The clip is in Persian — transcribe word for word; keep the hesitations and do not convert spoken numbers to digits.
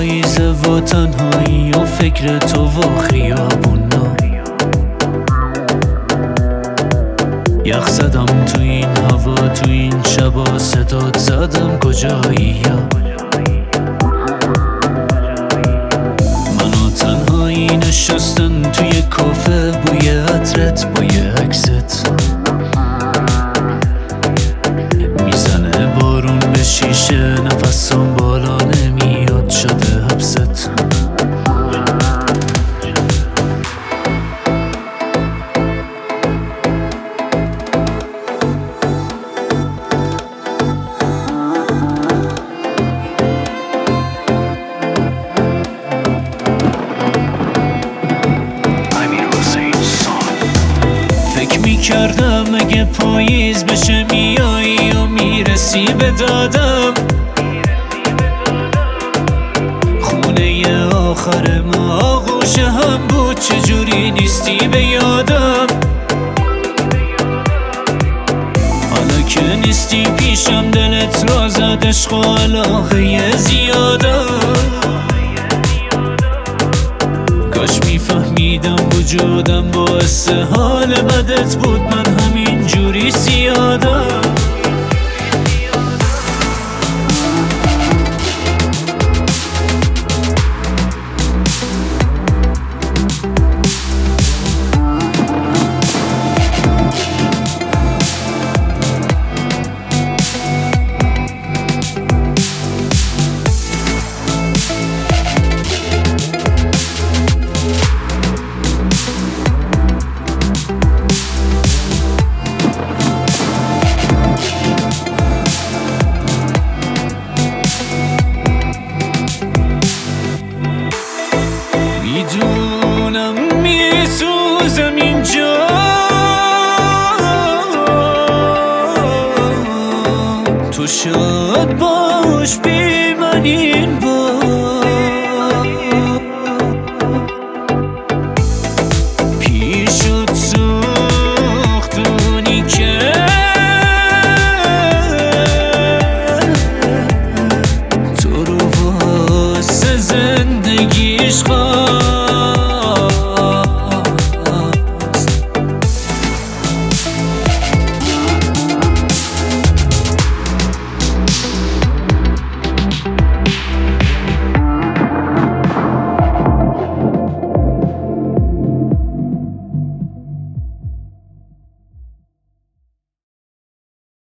پاییزه و تنهایی و فکر تو و خیابونا. یخ زدم تو این هوا، تو این شبا صدات زدم کجایی یا منو تنهایی نشستن توی کافه، بوی عطرت با یه عکست میزنه بارون به شیشه، نفسم بالا نمیاد شده حبست. فکر میکردم اگه پاییز بشه میایی و میرسی به دادم، خونه آخر ما آغوش هم بود، چجوری نیستی به یادم. حالا که نیستی پیشم دلت را زد عشق و علاقه زیادم. کاش میفهمیدم وجودم باعث حال بدت بود، من همین جوری زیادم. میدونم میسوزم اینجا، تو شاد باش بی من این بار.